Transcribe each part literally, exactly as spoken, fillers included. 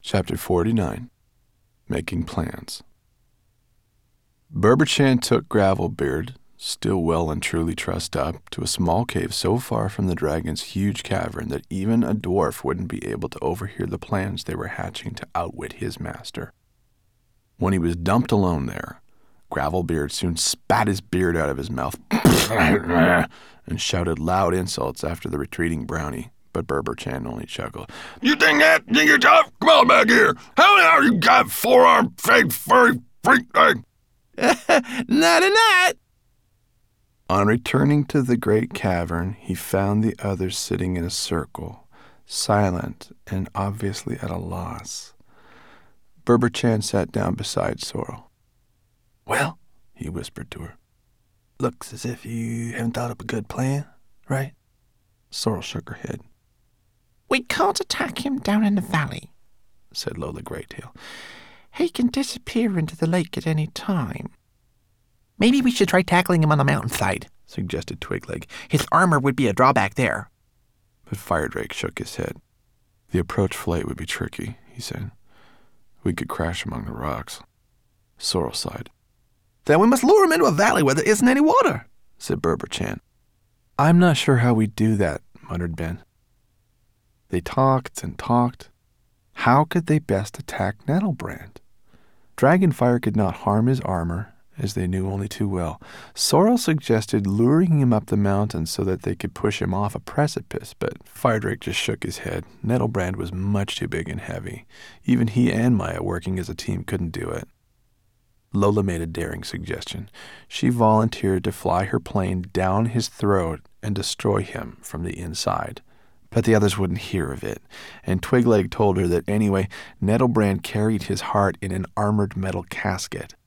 Chapter forty-nine. Making Plans. Berberchan took Gravelbeard, still well and truly trussed up, to a small cave so far from the dragon's huge cavern that even a dwarf wouldn't be able to overhear the plans they were hatching to outwit his master. When he was dumped alone there, Gravelbeard soon spat his beard out of his mouth and shouted loud insults after the retreating brownie. But Berberchan only chuckled. "You think that? Think you're tough? Come on back here. How now you got four-armed, fake, furry, freak thing?" Not a not. On returning to the great cavern, he found the others sitting in a circle, silent and obviously at a loss. Berberchan sat down beside Sorrel. "Well," he whispered to her, "looks as if you haven't thought up a good plan, right?" Sorrel shook her head. "We can't attack him down in the valley," said Lola Greytail. "He can disappear into the lake at any time." "Maybe we should try tackling him on the mountainside," suggested Twigleg. "His armor would be a drawback there." But Firedrake shook his head. "The approach flight would be tricky," he said. "We could crash among the rocks." Sorrel sighed. "Then we must lure him into a valley where there isn't any water," said Berberchan. "I'm not sure how we do that," muttered Ben. They talked and talked. How could they best attack Nettlebrand? Dragonfire could not harm his armor, as they knew only too well. Sorrel suggested luring him up the mountain so that they could push him off a precipice, but Firedrake just shook his head. Nettlebrand was much too big and heavy. Even he and Maya, working as a team, couldn't do it. Lola made a daring suggestion. She volunteered to fly her plane down his throat and destroy him from the inside. But the others wouldn't hear of it, and Twigleg told her that anyway, Nettlebrand carried his heart in an armored metal casket.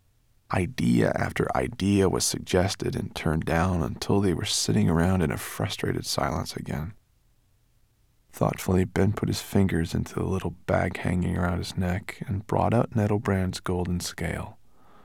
Idea after idea was suggested and turned down until they were sitting around in a frustrated silence again. Thoughtfully, Ben put his fingers into the little bag hanging around his neck and brought out Nettlebrand's golden scale.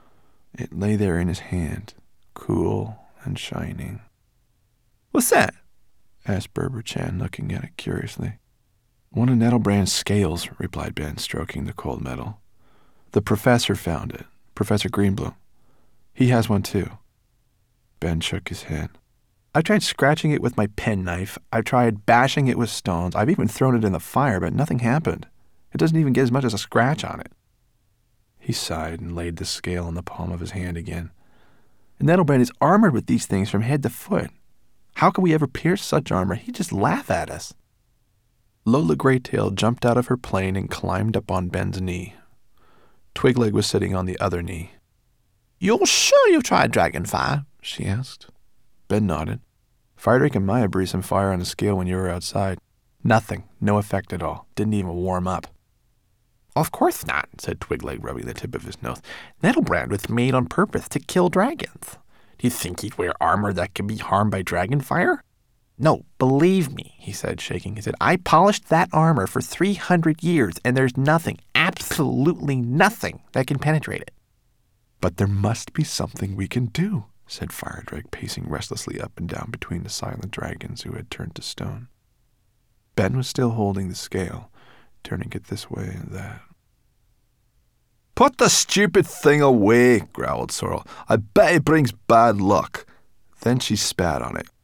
It lay there in his hand, cool and shining. "What's that?" asked Berberchan, looking at it curiously. "One of Nettlebrand's scales," replied Ben, stroking the cold metal. "The professor found it, Professor Greenbloom. He has one too." Ben shook his head. "I've tried scratching it with my penknife. I've tried bashing it with stones. I've even thrown it in the fire, but nothing happened. It doesn't even get as much as a scratch on it." He sighed and laid the scale on the palm of his hand again. "Nettlebrand is armored with these things from head to foot. How could we ever pierce such armor? He'd just laugh at us." Lola Greytail jumped out of her plane and climbed up on Ben's knee. Twigleg was sitting on the other knee. "You're sure you've tried Dragonfire?" she asked. Ben nodded. "Firedrake and Maya breathed some fire on the scale when you were outside. Nothing. No effect at all. Didn't even warm up." "Of course not," said Twigleg, rubbing the tip of his nose. "Nettlebrand was made on purpose to kill dragons. Do you think he'd wear armor that could be harmed by dragonfire?" "No, believe me," he said, shaking his head. "I polished that armor for three hundred years, and there's nothing, absolutely nothing, that can penetrate it." "But there must be something we can do," said Firedrake, pacing restlessly up and down between the silent dragons who had turned to stone. Ben was still holding the scale, turning it this way and that. "Put the stupid thing away," growled Sorrel. "I bet it brings bad luck." Then she spat on it.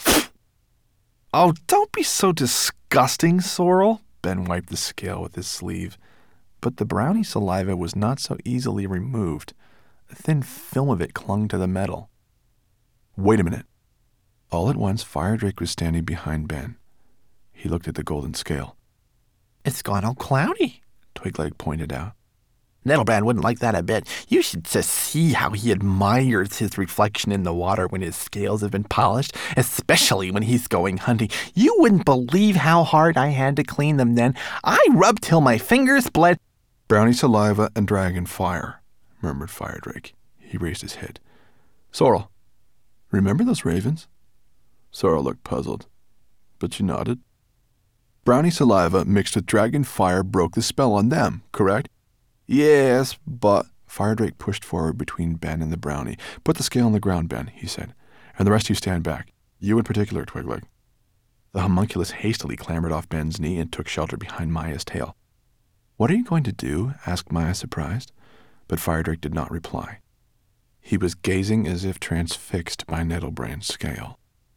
"Oh, don't be so disgusting, Sorrel." Ben wiped the scale with his sleeve. But the brownie saliva was not so easily removed. A thin film of it clung to the metal. "Wait a minute." All at once, Firedrake was standing behind Ben. He looked at the golden scale. "It's gone all cloudy," Twigleg pointed out. "Nettlebrand wouldn't like that a bit. You should just see how he admires his reflection in the water when his scales have been polished, especially when he's going hunting. You wouldn't believe how hard I had to clean them then. I rubbed till my fingers bled." "Brownie saliva and dragon fire," murmured Firedrake. He raised his head. "Sorrel, remember those ravens?" Sorrel looked puzzled, but she nodded. "Brownie saliva mixed with dragon fire broke the spell on them, correct?" "Yes, but—" Firedrake pushed forward between Ben and the brownie. "Put the scale on the ground, Ben," he said, "and the rest of you stand back. You in particular, The homunculus hastily clambered off Ben's knee and took shelter behind Maya's tail. "What are you going to do?" asked Maya, surprised. But Firedrake did not reply. He was gazing as if transfixed by Nettlebrand's scale.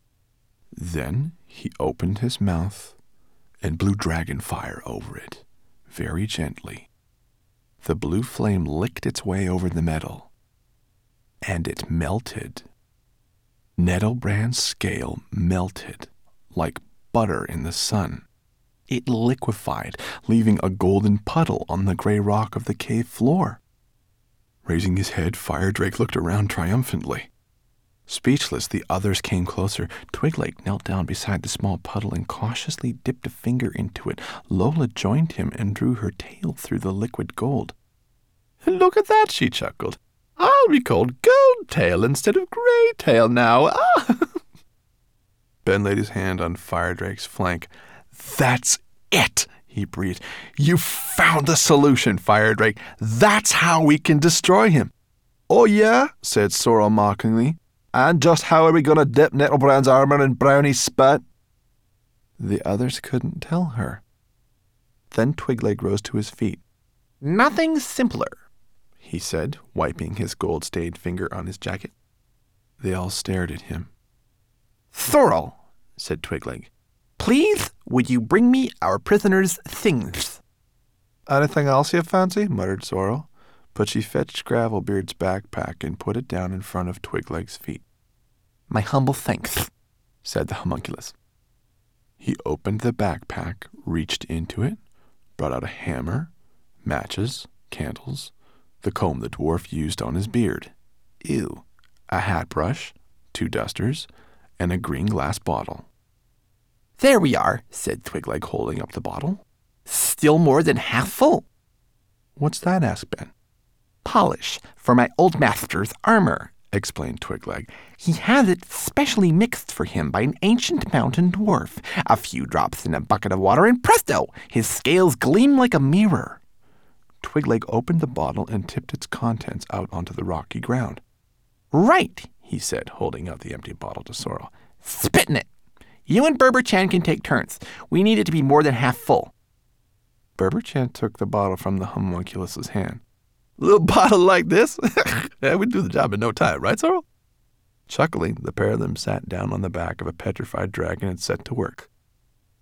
Then he opened his mouth and blew dragon fire over it, very gently. The blue flame licked its way over the metal, and it melted. Nettlebrand's scale melted like butter in the sun. It liquefied, leaving a golden puddle on the gray rock of the cave floor. Raising his head, Firedrake looked around triumphantly. Speechless, the others came closer. Twigleg knelt down beside the small puddle and cautiously dipped a finger into it. Lola joined him and drew her tail through the liquid gold. "Look at that," she chuckled. "I'll be called Goldtail instead of Greytail now. Ah!" Ben laid his hand on Firedrake's flank. "That's it," he breathed. "You found the solution, Firedrake. That's how we can destroy him." "Oh yeah?" said Sorrel mockingly. "And just how are we going to dip Nettlebrand's armor in brownie spit?" The others couldn't tell her. Then Twigleg rose to his feet. "Nothing simpler," he said, wiping his gold-stained finger on his jacket. They all stared at him. "Sorrel," said Twigleg, "please would you bring me our prisoner's things?" "Anything else you fancy?" muttered Sorrel, but she fetched Gravelbeard's backpack and put it down in front of Twigleg's feet. "My humble thanks," said the homunculus. He opened the backpack, reached into it, brought out a hammer, matches, candles, the comb the dwarf used on his beard, ew, a hat brush, two dusters, and a green glass bottle. "There we are," said Twigleg, holding up the bottle. "Still more than half full." "What's that?" asked Ben. "Polish for my old master's armor," explained Twigleg. "He has it specially mixed for him by an ancient mountain dwarf. A few drops in a bucket of water, and presto, his scales gleam like a mirror." Twigleg opened the bottle and tipped its contents out onto the rocky ground. "Right," he said, holding out the empty bottle to Sorrel. "Spit in it. You and Berber-chan can take turns. We need it to be more than half full." Berber-chan took the bottle from the homunculus's hand. "Little bottle like this? That would do the job in no time, right, Sorrel?" Chuckling, the pair of them sat down on the back of a petrified dragon and set to work.